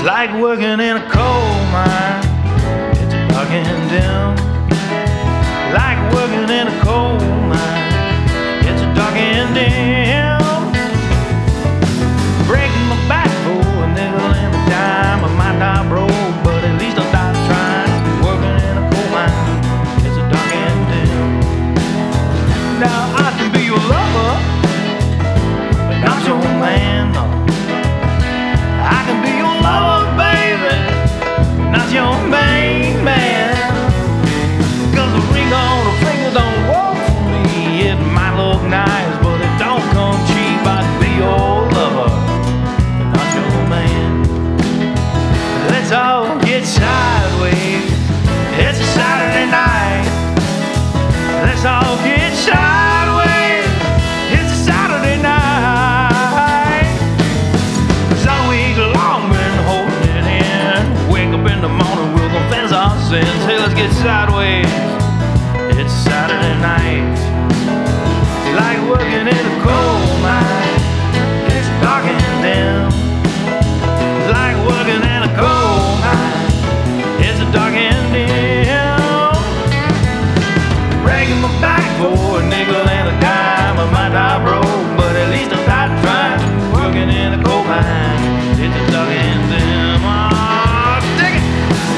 like working in a coal mine. It's dark and dim. Like working in a coal mine. It's dark and dim. Breaking my back for a nickel and a dime. I might not broke, but at least I died trying. Working in a coal mine. It's dark and dim. Now I can be your lover, but not your man. No. I can be your lover, baby, not your main man. 'Cause the ring on the finger don't work for me. It might look nice, but it don't come cheap. I can be your lover, but not your man. Let's all get sideways. It's a Saturday night. Let's all get sideways. It's a Saturday night. 'Cause all week long been holding it in. Wake up in the morning, we'll confess our sins. Hey, let's get sideways. It's Saturday night. Like working in a coal mine. It's dark and dim. Like working in a coal mine. It's dark and dim. Breaking my back for a nickel and a dime. I might die broke, but at least I died trying. Working in a coal mine. It's dark and dim. Oh, dig it.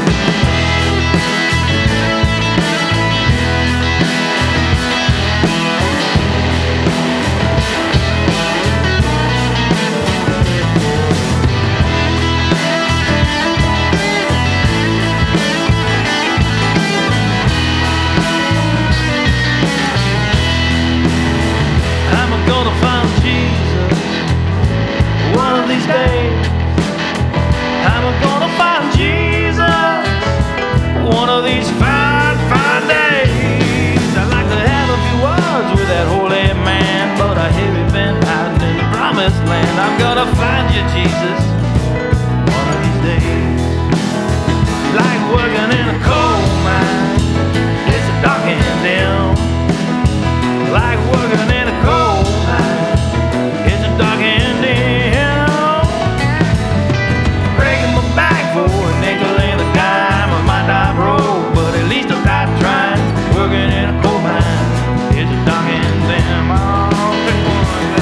I'm gonna find Jesus one of these days. I'm gonna find Jesus one of these fine, fine days. I'd like to have a few words with that holy man, but I hear he's been hiding in the promised land. I'm gonna find you, Jesus, one of these days. Like working in a coal mine. It's dark and dim. Like working in a coal mine. It's dark and dim. Breaking my back for a nickel and a dime. I might die broke, but at least I died trying. Working in a coal mine. It's dark and dim. Oh, pick one.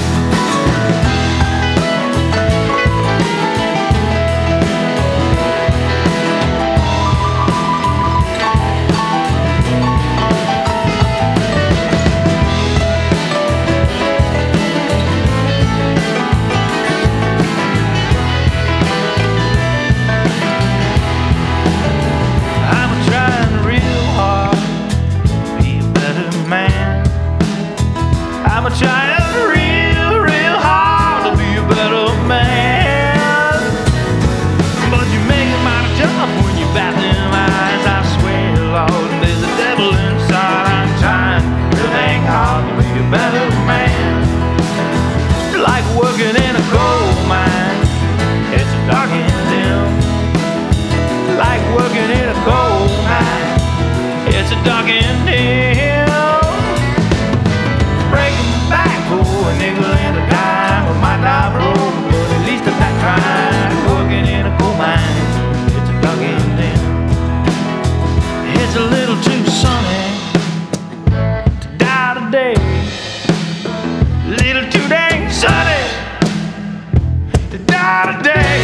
I'm trying real hard to be a better man. I'm trying real hard to be a better man. But you make it mighty tough when you bat them eyes. I swear, Lord, there's a devil inside. I'm trying to hang hard to be a better man. Like working in a coal mine. It's dark and dim. Like working in a coal mine. It's dark and dim. Breaking my back for a nickel and a dime. I might die broke, but at least I'm not trying. Working in a coal mine. It's dark and dim. It's a little too sunny to die today. Little too dang sunny to die today.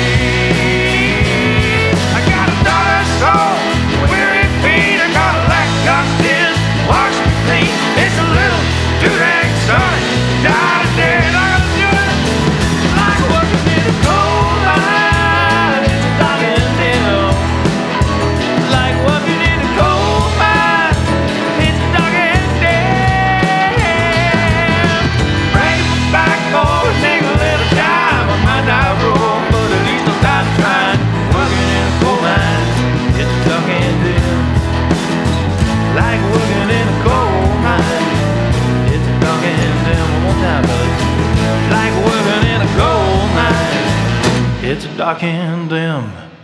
I got a daughter soul, weary feet. I got a lack of tears, wash me clean. It's a little too dang sunny to die today. And I gotta do it like working in a coal mine. It's dark and dim. Like working in a coal mine. It's dark and dim. Break my back for a nickel and a dime. I might die broke, but at least I'm not trying. Working in a coal mine. It's dark and dim. Like working in a coal mine. It's dark and dim. One more time, fellas. Like working in a coal mine. It's dark and dim.